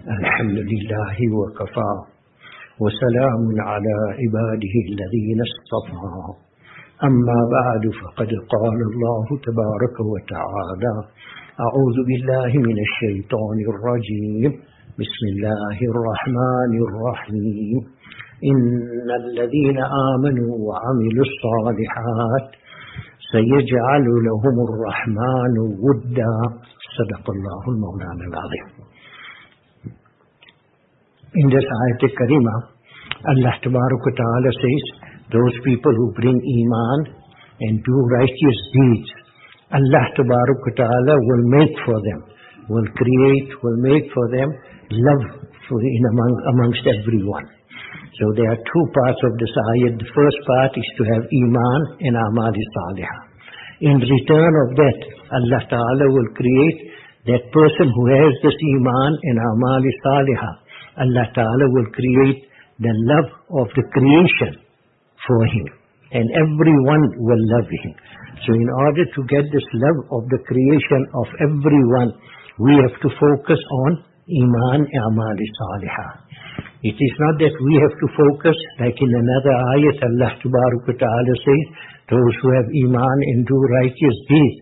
الحمد لله وكفى وسلام على عباده الذين اصطفى أما بعد فقد قال الله تبارك وتعالى أعوذ بالله من الشيطان الرجيم بسم الله الرحمن الرحيم إن الذين آمنوا وعملوا الصالحات سيجعل لهم الرحمن ودا صدق الله المولانا العظيم. In this ayat al-Karima, Allah Tabaraka Ta'ala says, those people who bring Iman and do righteous deeds, Allah Tabaraka Ta'ala will make for them, will make for them love amongst everyone. So there are two parts of this ayat. The first part is to have Iman and Amal Salihah. In return of that, Allah Ta'ala will create that person who has this Iman and Amal Salihah. Allah Ta'ala will create the love of the creation for him, and everyone will love him. So in order to get this love of the creation of everyone, we have to focus on Iman and Amal Salihah. It is not that we have to focus, like in another ayat, Allah Ta'ala says, those who have Iman and do righteous deeds,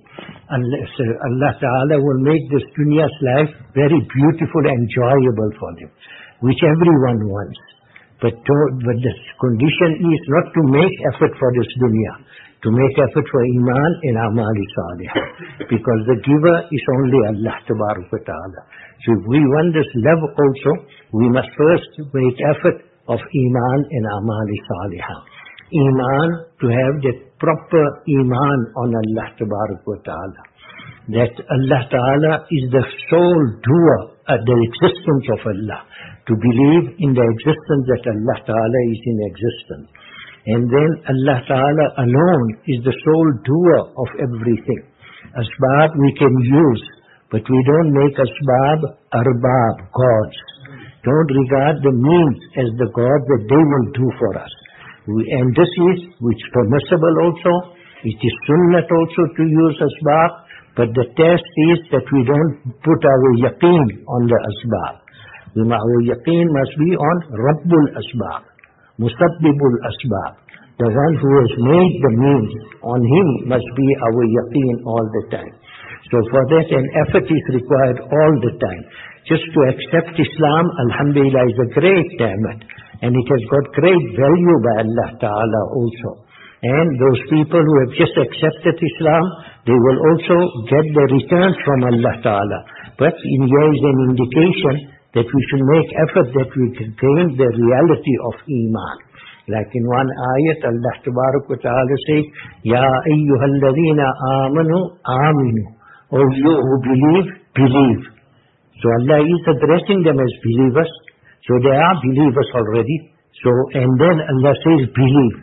Allah Ta'ala will make this dunya's life very beautiful and enjoyable for them, which everyone wants. But the condition is not to make effort for this dunya, to make effort for Iman and Amal Salihah, because the giver is only Allah Ta'ala. So if we want this love also, we must first make effort of Iman and Amal Salihah. Iman, to have that proper Iman on Allah Ta'ala, that Allah Ta'ala is the sole doer of the existence of Allah, to believe in the existence that Allah Ta'ala is in existence. And then Allah Ta'ala alone is the sole doer of everything. Asbab we can use, but we don't make asbab arbab, gods. Don't regard the means as the God that they will do for us. And this is which permissible also. It is sunnat also to use asbab, but the test is that we don't put our yaqeen on the asbab. Our yaqeen must be on Rabbul Asbab, Musabbibul Asbab. The one who has made the means, on him must be our yaqeen all the time. So for that an effort is required all the time. Just to accept Islam, alhamdulillah, is a great ni'mat, and it has got great value by Allah Ta'ala also. And those people who have just accepted Islam, they will also get the returns from Allah Ta'ala. But here is an indication that we should make effort that we can gain the reality of Iman. Like in one ayat, Allah Ta'ala says, Ya ayyuhalladhina amanu aminu. Oh, you who believe, believe. So Allah is addressing them as believers. So they are believers already. So, and then Allah says, believe.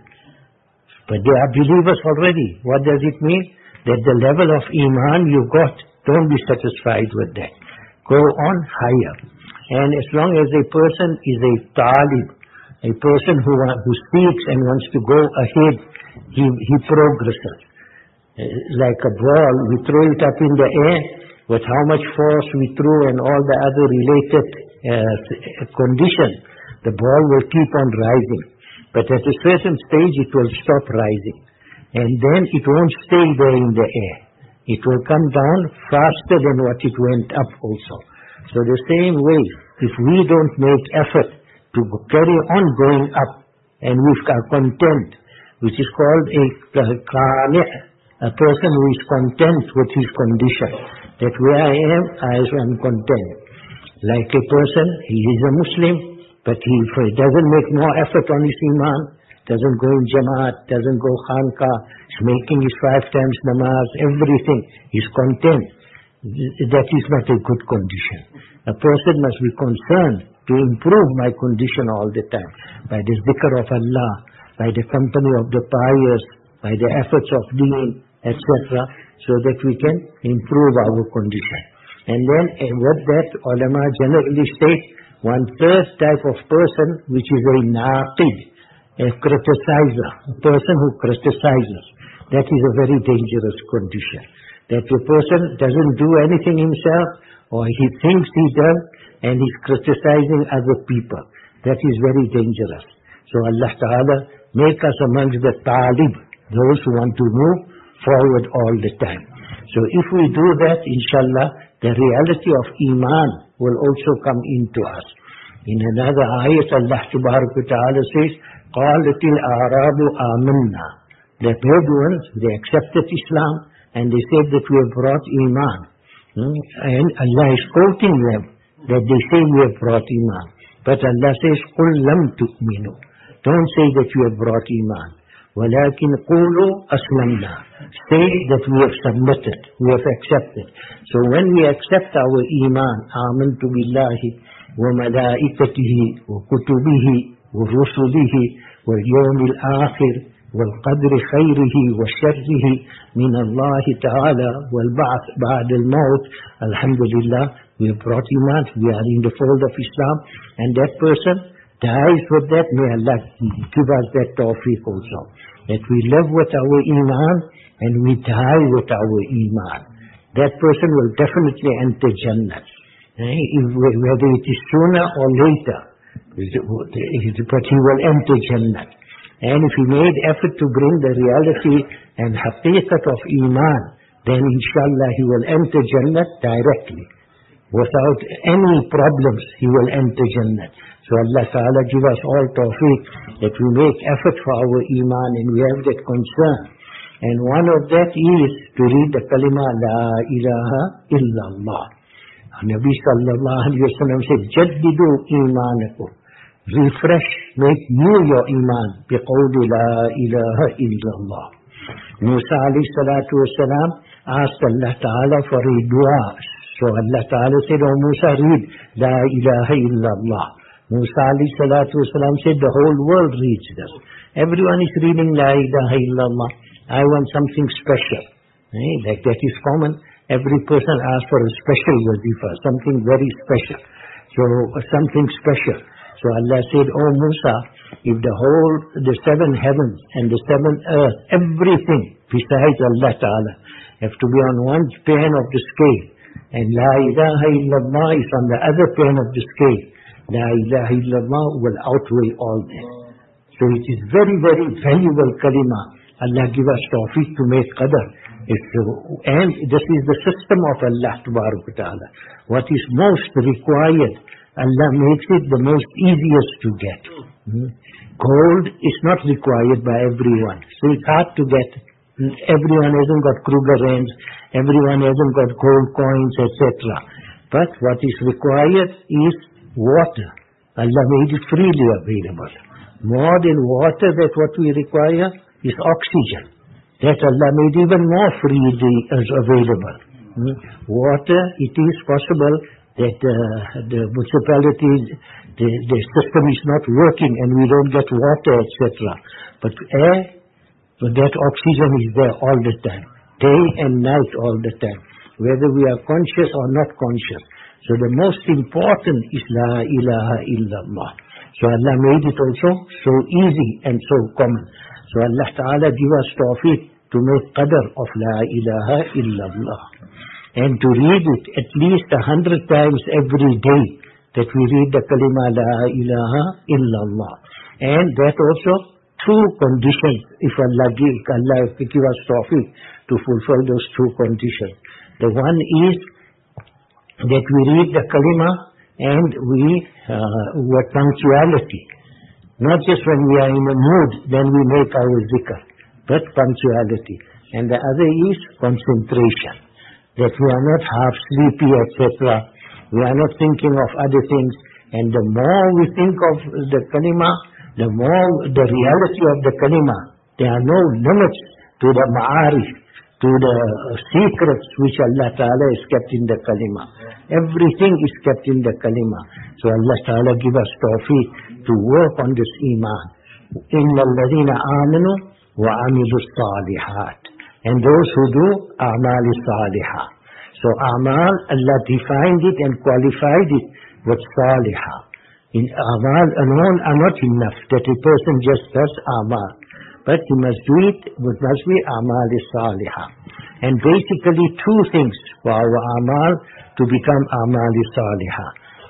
But they are believers already. What does it mean? That the level of Iman you got, don't be satisfied with that. Go on higher. And as long as a person is a talib, a person who speaks and wants to go ahead, he progresses. Like a ball, we throw it up in the air, with how much force we throw and all the other related conditions, the ball will keep on rising. But at a certain stage, it will stop rising. And then it won't stay there in the air. It will come down faster than what it went up also. So the same way, if we don't make effort to carry on going up, and we are content, which is called a qani', a person who is content with his condition, that where I am content. Like a person, he is a Muslim, but he doesn't make more effort on his Iman, doesn't go in Jamaat, doesn't go Khanqah, is making his 5 times namaz, everything, he's content. That is not a good condition. A person must be concerned to improve my condition all the time, by the zikr of Allah, by the company of the pious, by the efforts of deen, etc., so that we can improve our condition. And then with that, ulama generally state, 1/3 type of person, which is a naqid, a criticizer, a person who criticizes. That is a very dangerous condition. That a person doesn't do anything himself, or he thinks he does, and he's criticizing other people. That is very dangerous. So Allah Ta'ala make us amongst the talib, those who want to move forward all the time. So if we do that, inshallah, the reality of Iman will also come into us. In another ayat, Allah Ta'ala says, قَالَتِ الْأَعْرَابُ آمَنَّا. The Bedouins, they accepted Islam and they said that we have brought Iman. And Allah is quoting them that they say we have brought Iman. But Allah says, قُلْ لَمْ تُؤْمِنُوا. Don't say that you have brought Iman. وَلَكِنْ قُولُوا أَسْلَمْنَا. Say that we have submitted, we have accepted. So when we accept our Iman, آمَنْتُ بِاللَّهِ وَمَلَائِكَتِهِ وَكُتُبِهِ وَرُسُلِهِ وَالْيَوْمِ الْآخِرِ وَالْقَدْرِ خَيْرِهِ وَشَرِّهِ مِنَ اللَّهِ تَعَالَى وَالْبَعْثِ بَعْدَ الْمَوْتِ. Alhamdulillah, we have brought Iman, we are in the fold of Islam, and that person dies with that. May Allah give us that tawfiq also, that we live with our Iman and we die with our Iman. That person will definitely enter Jannah, whether it is sooner or later, but he will enter Jannah. And if he made effort to bring the reality and haqiqat of Iman, then inshallah he will enter Jannah directly. Without any problems, he will enter Jannah. So Allah Ta'ala give us all tawfiq that we make effort for our Iman and we have that concern. And one of that is to read the kalima La ilaha illallah. Nabi Sallallahu Alaihi Wasallam said, Jaddidu imanakum. Refresh, make new your Iman. Biqawli La ilaha illallah. Musa alayhi salatu wasalam asked Allah Ta'ala for a dua. So Allah Ta'ala said, oh Musa, read La ilaha illallah. Musa alayhi salatu wasalam said, the whole world reads this. Everyone is reading La ilaha illallah. I want something special. Like that is common. Every person asks for a special wazifa, something very special. So something special. So Allah said, oh Musa, if the seven heavens and the seven earth, everything besides Allah Ta'ala have to be on one pane of the scale, and La ilaha illallah is on the other pane of the scale, La ilaha illallah will outweigh all that. So it is very, very valuable kalima. Allah give us tawfiq to make qadr. And this is the system of Allah Ta'ala. What is most required, Allah makes it the most easiest to get. Gold is not required by everyone. So it's hard to get. Everyone hasn't got Kruger rands. Everyone hasn't got gold coins, etc. But what is required is water. Allah made it freely available. More than water, that what we require is oxygen. That Allah made even more freely as available. Water, it is possible that the municipalities, the system is not working and we don't get water, etc. But air, that oxygen is there all the time, day and night all the time, whether we are conscious or not conscious. So the most important is La ilaha illallah. So Allah made it also so easy and so common. So Allah Ta'ala give us tawfiq to make qadr of La ilaha illallah. And to read it at least 100 times every day, that we read the kalima La ilaha illallah. And that also two conditions, if Allah give us tawfiq to fulfill those two conditions. The one is that we read the kalima and we with punctuality. Not just when we are in a mood, then we make our zikr, but punctuality. And the other is concentration, that we are not half sleepy, etc. We are not thinking of other things. And the more we think of the kalima, the more the reality of the kalima. There are no limits to the ma'arif, to the secrets which Allah Ta'ala has kept in the kalima. Everything is kept in the kalima. So Allah Ta'ala give us tawfiq to work on this iman. Inna alladhina amanu wa amilu salihat. And those who do a'mal salihah. So a'mal, Allah defined it and qualified it with salihah. In a'mal alone are not enough, that a person just does a'mal. But he must do it, it must be a'mal salihah. And basically two things for our a'mal to become a'mal salihah.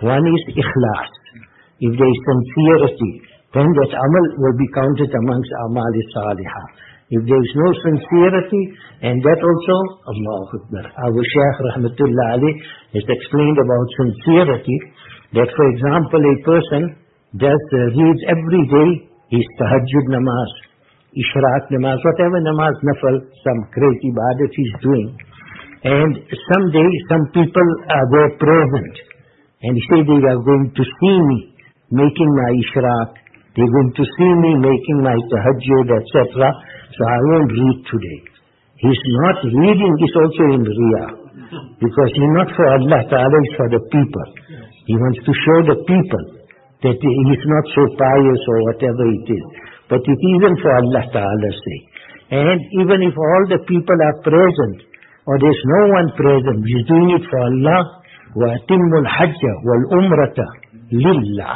One is ikhlas. If there is sincerity, then that amal will be counted amongst amal salihah. If there is no sincerity, and that also, Allahu Akbar. Our Shaykh Rahmatullah Ali has explained about sincerity, that for example, a person reads every day his tahajjud namaz, ishraq namaz, whatever namaz, nafal, some great ibadat he's doing. And someday, some people were present, and he said they are going to see me making my ishraq, they're going to see me making my tahajjud, etc. So I won't read today. He's not reading, is also in riyah. Because he's not for Allah Ta'ala, he's for the people. He wants to show the people that he's not so pious or whatever it is. But it isn't for Allah Ta'ala's sake. And even if all the people are present, or there's no one present, he's doing it for Allah. وَأَتِمُّ الْحَجَّ وَالْأُمْرَةَ لِلَّهِ.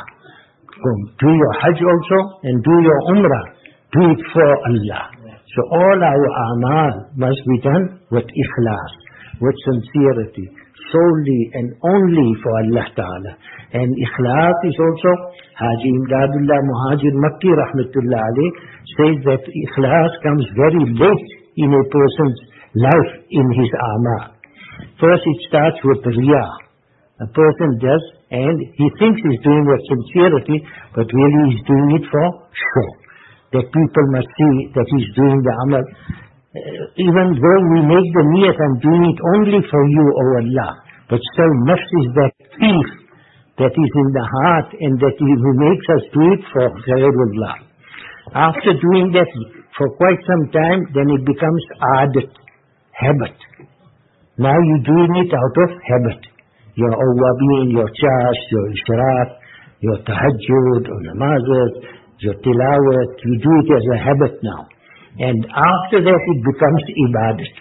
Do your Hajj also, and do your Umrah. Do it for Allah. So all our amal must be done with ikhlas, with sincerity, solely and only for Allah Ta'ala. And ikhlas is also, Haji Imdadullah Muhajir Makki Rahmatullah Ali says that ikhlas comes very late in a person's life, in his amal. First it starts with riyah. A person does, and he thinks he's doing with sincerity, but really he's doing it for show. That people must see that he's doing the amal. Even though we make the niyat, I'm doing it only for you, O Allah. But still, nafs is that thief that is in the heart, and that he makes us do it for ghairullah. After doing that for quite some time, then it becomes adat, habit. Now you're doing it out of habit. Your awwabin, your chash, your ishraq, your tahajjud, or namazat, your tilawat, you do it as a habit now. And after that it becomes ibadat.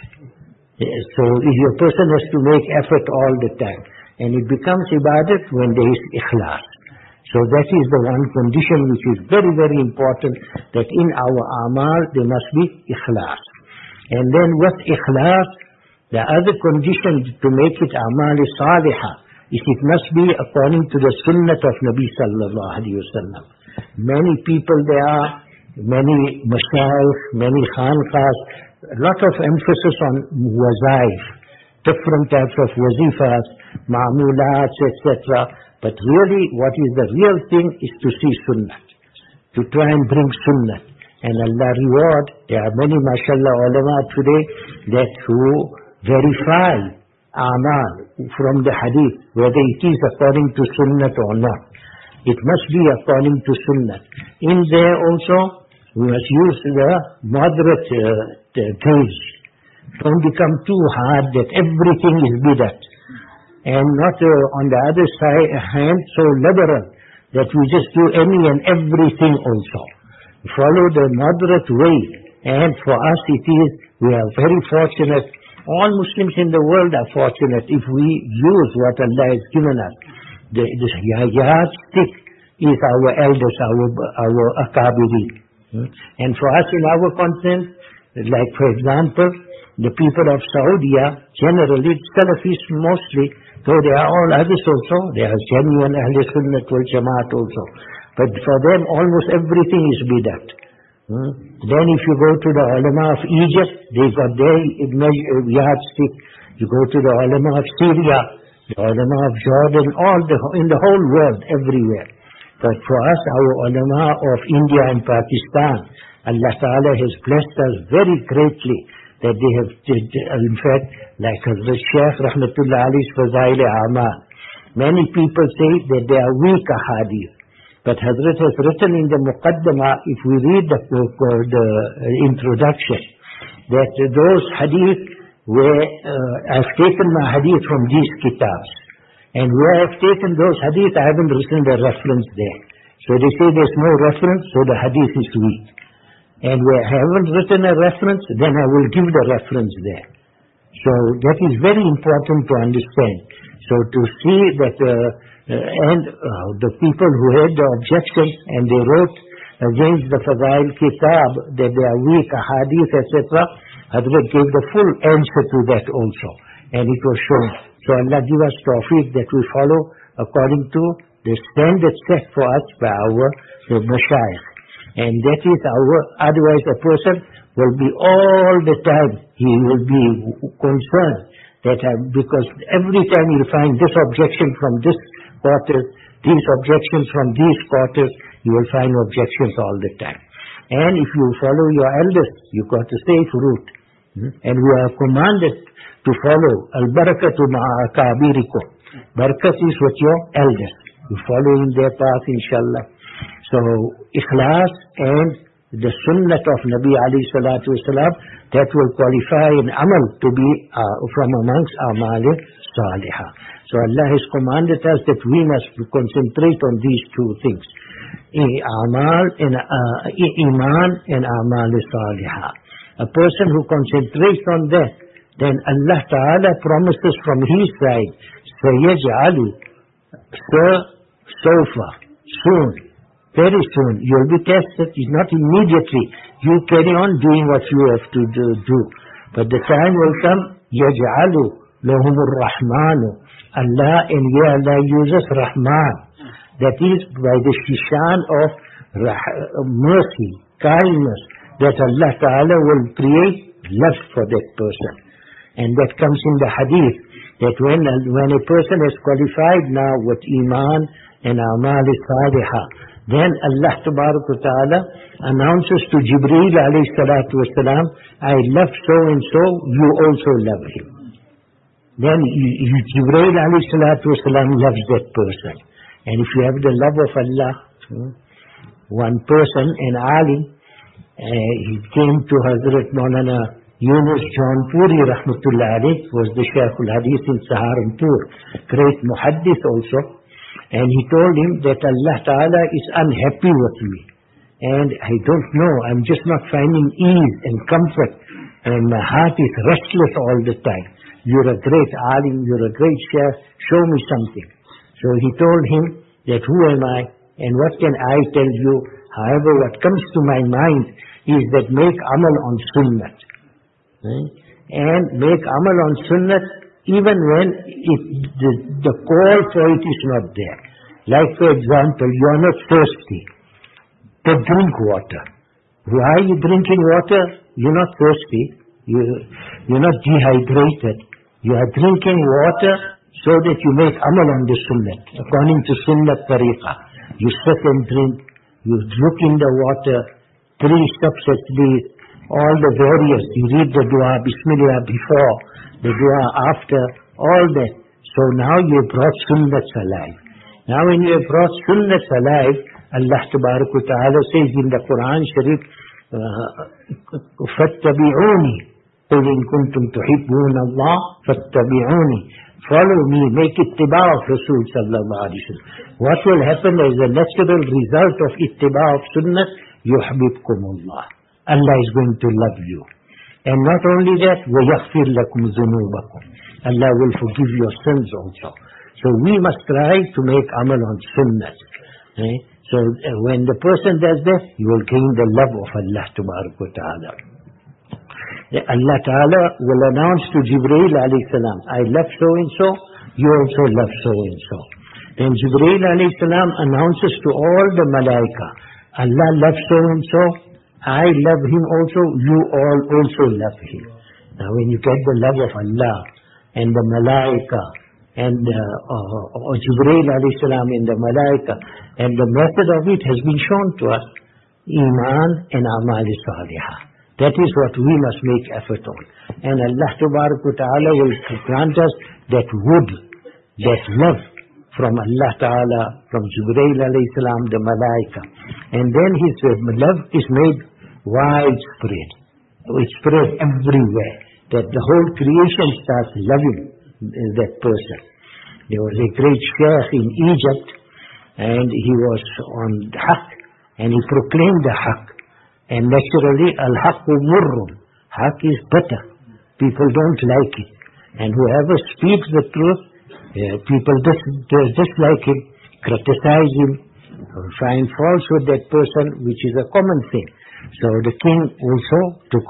So your person has to make effort all the time. And it becomes ibadat when there is ikhlas. So that is the one condition which is very, very important, that in our amal there must be ikhlas. And then with ikhlas, the other condition to make it amal salihah is it must be according to the sunnah of Nabi sallallahu alaihi wasallam. Many people there are, many mashayikh, many khanqahs, a lot of emphasis on wazaif, different types of wazifas, ma'amulats, etc. But really, what is the real thing is to see sunnah, to try and bring sunnah. And Allah reward, there are many, mashallah, ulama today that who verify amal from the hadith, whether it is according to sunnah or not. It must be according to sunnah. In there also, we must use the moderate gauge. Don't become too hard that everything is bidat. And not on the other hand so liberal that we just do any and everything also. Follow the moderate way. And for us it is, we are very fortunate. All Muslims in the world are fortunate if we use what Allah has given us. This yardstick is our elders, our akabiri. And for us in our continent, like for example, the people of Saudi, generally, Salafis mostly, though there are all others also, there are genuine Ahl Sunnah wal Jamaat also. But for them, almost everything is bidat. Then if you go to the ulama of Egypt, they got their yardstick. You go to the ulama of Syria, the ulama of Jordan, in the whole world, everywhere. But for us, our ulama of India and Pakistan, Allah Ta'ala has blessed us very greatly that they have, in fact, like Hazrat Shaykh Rahmatullah Ali's Fazail Amal. Many people say that they are weak ahadith. But Hazrat has written in the Muqaddamah, if we read the introduction, that those hadith where I've taken my hadith from these kitabs. And where I've taken those hadith, I haven't written the reference there. So they say there's no reference, so the hadith is weak. And where I haven't written a reference, then I will give the reference there. So that is very important to understand. So to see that the people who had the objections and they wrote against the Fadail Kitab that they are weak, ahadith, etc., Hazrat gave the full answer to that also. And it was shown. So Allah give us tawfiq that we follow according to the standard set for us by our mashayikh. And that is otherwise a person will be all the time, he will be concerned that because every time you'll find this objection from this quarter, these objections from these quarters, you will find objections all the time. And if you follow your elders, you got a safe route. And we are commanded to follow al-barakatu ma'akabirikum. Barakat is with your elders. You follow in their path, inshallah. So, ikhlas and the sunnah of Nabi alayhi salatu wasalam, that will qualify in amal to be from amongst amal salihah. So Allah has commanded us that we must concentrate on these two things. Iman and amal salihah. A person who concentrates on that, then Allah Ta'ala promises from His side, sayaj'alu, sofa, soon, very soon, you'll be tested. It's not immediately. You carry on doing what you have to do. But the time will come, yaj'alu lahumur rahmanu. Allah and Allah uses Rahman. That is by the shishan of mercy, kindness, that Allah Ta'ala will create love for that person. And that comes in the hadith, that when a person is qualified now with Iman and Amal Salihah, then Allah Ta'ala announces to Jibreel alayhi salatu wasalam, I love so and so, you also love him. Then Jibreel alayhi salatu wasalam loves that person. And if you have the love of Allah, one person, an alim, he came to Hazrat Maulana Yunus Jaunpuri rahmatullah alayh, was the Shaykh al-Hadith in Saharanpur, great muhaddith also. And he told him that Allah Ta'ala is unhappy with me. And I don't know, I'm just not finding ease and comfort. And my heart is restless all the time. You're a great alim, you're a great sheikh, show me something. So he told him that who am I and what can I tell you? However, what comes to my mind is that make amal on sunnat. And make amal on sunnat even when the call for it is not there. Like for example, you are not thirsty, but drink water. Why are you drinking water? You're not thirsty. You're not dehydrated. You are drinking water so that you make amal on the sunnat, according to sunnat tariqa. You sit and drink, you look in the water, 3 steps at least, all the various, you read the dua, Bismillah before, the dua after, all that. So now you have brought sunnats alive. Now when you have brought sunnats alive, Allah Ta'ala says in the Quran Sharif, فَاتَّبِعُونِي قُلْ إِن كُنْتُمْ تُحِبُّونَ اللَّهَ فَاتَّبِعُونِي. Follow me, make ittiba of Rasul sallallahu alayhi wa sallam. What will happen as a natural result of ittiba of sunnah? يُحْبِبْكُمُ اللَّهِ. Allah is going to love you. And not only that, وَيَغْفِرْ لَكُمْ ذُنُوبَكُمْ. Allah will forgive your sins also. So we must try to make amal on sunnah. So when the person does that, you will gain the love of Allah Ta'ala. Allah Ta'ala will announce to Jibreel alayhi salam, I love so and so, you also love so and so. Then Jibreel alayhi salam announces to all the malaika, Allah loves so and so, I love him also, you all also love him. Now when you get the love of Allah and the malaika and Jibreel alayhi salam and the malaika, and the method of it has been shown to us, Iman and Amal Salihah. That is what we must make effort on. And Allah Ta'ala will grant us that wood, that love from Allah Ta'ala, from Jibreel alayhi salam, the malaika. And then his love is made widespread. It spread everywhere. That the whole creation starts loving that person. There was a great sheikh in Egypt, and he was on haqq, and he proclaimed the haqq. And naturally, al-haqqu murrun. Haqq is bitter. People don't like it. And whoever speaks the truth, people dislike him, criticize him, find faults with that person, which is a common thing. So the king also took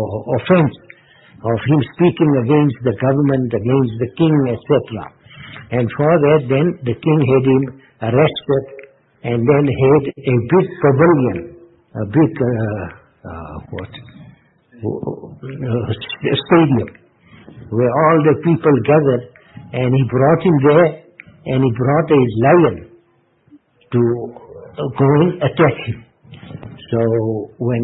offense of him speaking against the government, against the king, etc. And for that, then the king had him arrested and then had a big pavilion, a big stadium where all the people gathered, and he brought him there, and he brought a lion to go and attack him. So when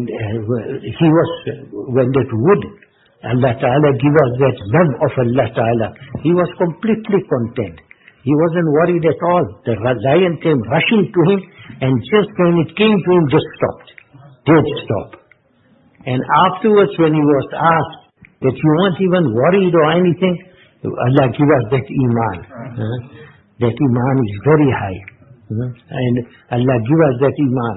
that wood, Allah Ta'ala give us that love of Allah Ta'ala, he was completely content. He wasn't worried at all. The lion came rushing to him, and just when it came to him, just stopped. Dead stop. And afterwards, when he was asked that you weren't even worried or anything, Allah give us that iman. That iman is very high. And Allah give us that iman.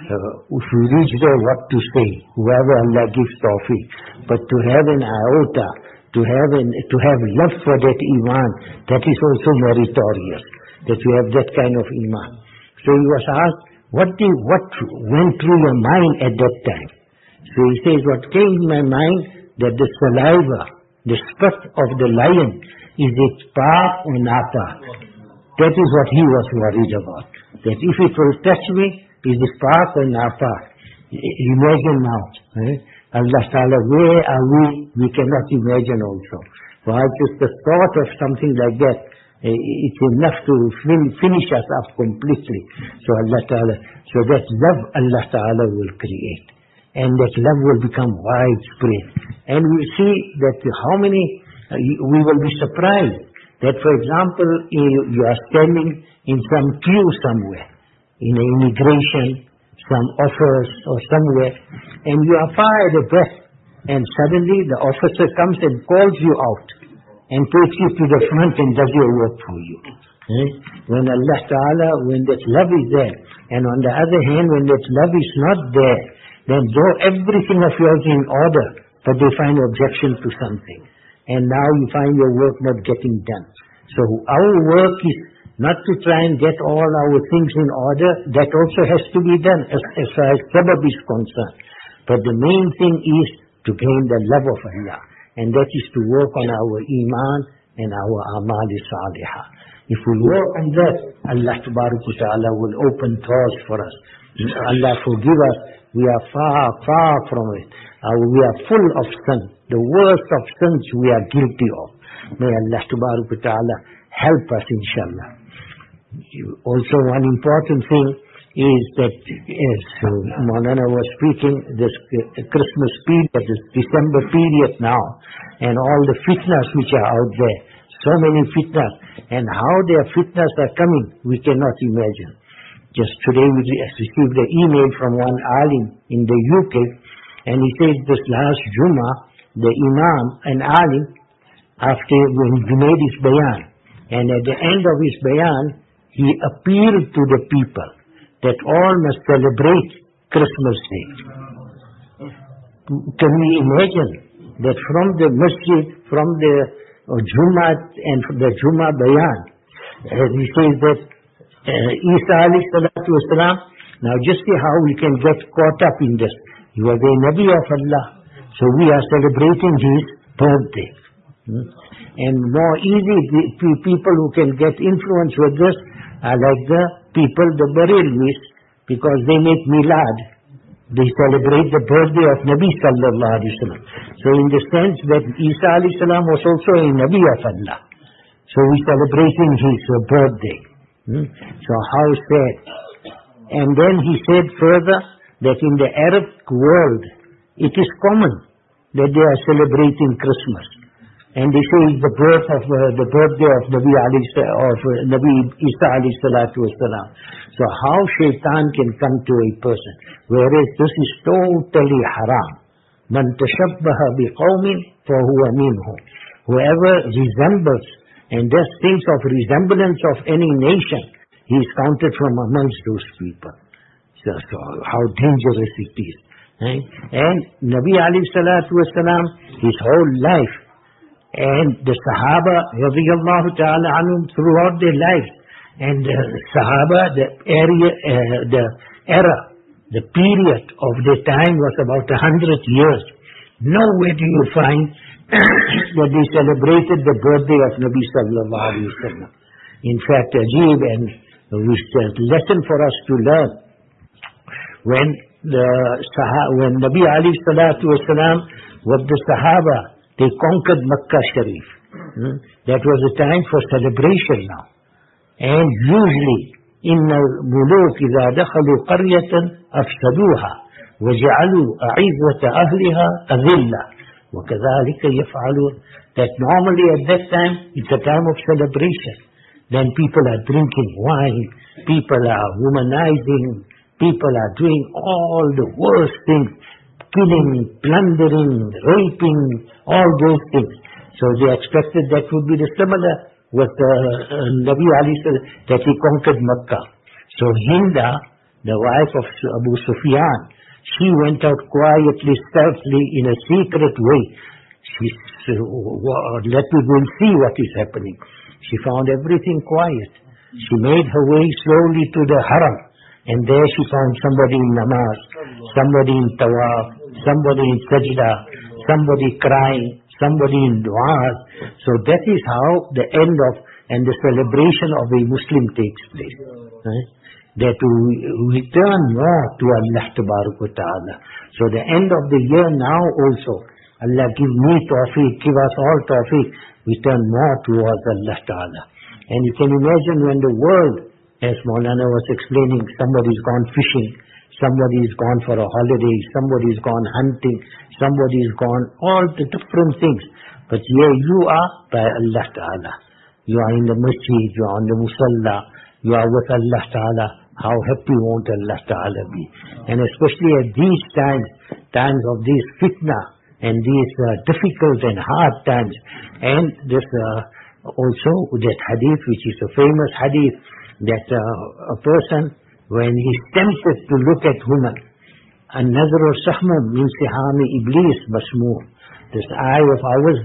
If we reach there, what to say? Whoever Allah gives tawfiq. But to have an iota, to have love for that iman, that is also meritorious. That you have that kind of iman. So he was asked, what went through your mind at that time? So he says, what came in my mind, that the saliva, the spit of the lion, is it pak or napak? That is what he was worried about. That if it will touch me, is it pak or napak? Imagine now. Allah Ta'ala, where are we? We cannot imagine also. For just the thought of something like that, it's enough to finish us up completely. So Allah Ta'ala, so that love Allah Ta'ala will create. And that love will become widespread. And we see that how many, we will be surprised that, for example, you are standing in some queue somewhere, in an immigration, some office or somewhere, and you are far at the back, and suddenly the officer comes and calls you out and takes you to the front and does your work for you. When Allah Ta'ala, when that love is there, and on the other hand, when that love is not there, then though everything of yours is in order, but they find objection to something. And now you find your work not getting done. So our work is not to try and get all our things in order. That also has to be done as far as sabab is concerned. But the main thing is to gain the love of Allah. And that is to work on our iman and our amal salihah. If we work on that, Allah Ta'ala will open doors for us. Allah forgive us. We are far, far from it. We are full of sin. The worst of sins we are guilty of. May Allah Ta'ala help us, inshallah. Also, one important thing is that, as Maulana was speaking, this Christmas period, this December period now, and all the fitnas which are out there, so many fitnas, and how their fitnas are coming, we cannot imagine. Just today we received an email from one alim in the UK, and he says this last Jummah, the Imam, an alim, after when he made his bayan, and at the end of his bayan, he appealed to the people that all must celebrate Christmas Day. Can we imagine that from the masjid, from the Jummah and the Jummah bayan, he says that Isa alayhi salatu wasalam, now just see how we can get caught up in this. He was a Nabi of Allah. So we are celebrating his birthday. And more easy, people who can get influence with this are like the people, the Barelvis, because they make milad. They celebrate the birthday of Nabi sallallahu alayhi wa sallam. So in the sense that Isa alayhi salam was also a Nabi of Allah. So we celebrating his birthday. So how sad. And then he said further that in the Arab world, it is common that they are celebrating Christmas. And they say it's the birthday of Nabi Isa alayhi salatu wasalam. So how shaitan can come to a person? Whereas this is totally haram. Man tashabbaha biqawmin fahuwa minhum. Whoever resembles and does things of resemblance of any nation, he is counted from amongst those people. So how dangerous it is. And Nabi alayhi salatu wasalam, his whole life, and the Sahaba, radiyallahu ta'ala anhum, throughout their lives, and the Sahaba, the era, the period of their time was about 100 years. Nowhere do you find that they celebrated the birthday of Nabi sallallahu alayhi wa sallam. In fact, Ajib, and which is a lesson for us to learn. When Nabi alayhi salatu wasalam with the Sahaba, they conquered Makkah Sharif. That was a time for celebration now. And usually, إِنَّ الْمُلُوكِ إِذَا دَخَلُوا قَرْيَةً أَفْسَدُوهَا وَجَعَلُوا أَعِزَّةَ أَهْلِهَا أَذِلَّةً وَكَذَلِكَ يَفْعَلُونَ. That normally at that time, it's a time of celebration. Then people are drinking wine, people are womanizing, people are doing all the worst things, killing, plundering, raping, all those things. So they expected that would be the similar with Nabi Ali that he conquered Makkah. So Hinda, the wife of Abu Sufyan, she went out quietly, stealthily, in a secret way. She said, let me go and see what is happening. She found everything quiet. She made her way slowly to the haram. And there she found somebody in namaz, somebody in tawaf, somebody in sajda, somebody crying, somebody in du'as. So that is how the end of and the celebration of a Muslim takes place. Right? That we turn more to Allah Ta'ala. So the end of the year now also, Allah give me tawfiq, give us all tawfiq, we turn more towards Allah Ta'ala. And you can imagine when the world, as Maulana was explaining, somebody's gone fishing, somebody's gone for a holiday, somebody's gone hunting, somebody's gone all the different things. But here you are by Allah Ta'ala. You are in the masjid, you are on the musalla, you are with Allah Ta'ala. How happy won't Allah Ta'ala be? And especially at these times of these fitna and these difficult and hard times. And this also that hadith, which is a famous hadith, that a person, when he's tempted to look at women, an-nazru sahmun min sihami iblis masmoon. This eye of ours,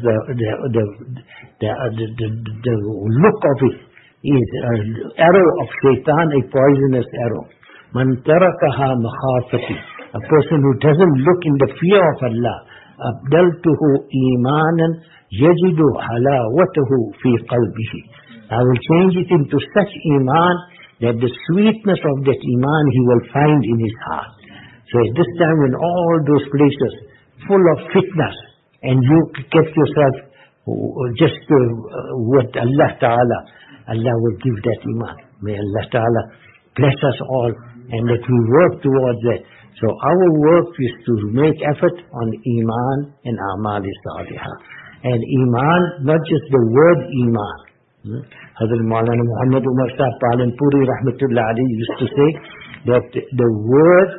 the look of it is an arrow of shaitan, a poisonous arrow. Man tarakaha makhafati. A person who doesn't look in the fear of Allah, abdaltuhu imanan yajidu halawatahu fi qalbihi. I will change it into such iman that the sweetness of that iman he will find in his heart. So at this time when all those places full of fitness, and you kept yourself just with Allah Ta'ala, Allah will give that iman. May Allah Ta'ala bless us all and that we work towards that. So our work is to make effort on iman and a'mal salihah. And iman, not just the word iman. Hazrat Maulana Muhammad Umar Sahib Palanpuri Rahmatullah Ali used to say that the words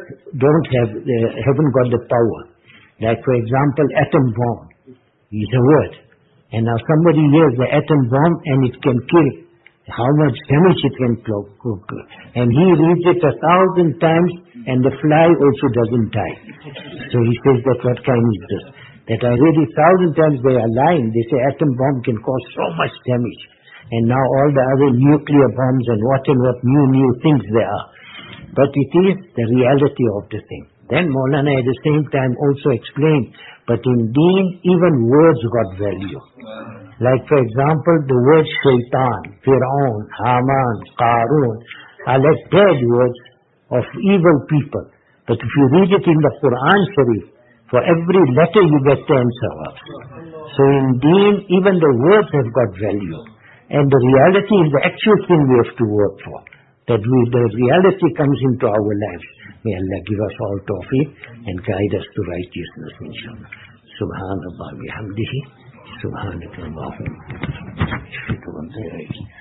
haven't got the power. Like for example, atom bomb is a word. And now somebody hears the atom bomb and it can kill. How much damage it can cook. And he reads it 1,000 times and the fly also doesn't die. So he says that what kind is this? That I read it 1,000 times, they are lying. They say atom bomb can cause so much damage. And now all the other nuclear bombs and what new things there are. But it is the reality of the thing. Then Maulana at the same time also explained, but in deen, even words got value. Like for example, the word shaitan, Fir'aun, Haman, Qarun, are like bad words of evil people. But if you read it in the Quran Sharif, for every letter you get 10 sawabs. So in deen, even the words have got value. And the reality is the actual thing we have to work for. That the reality comes into our lives. May Allah give us all tawfiq and guide us to righteousness, inshallah. Subhanallah bihamdihi. Subhanakallahumma.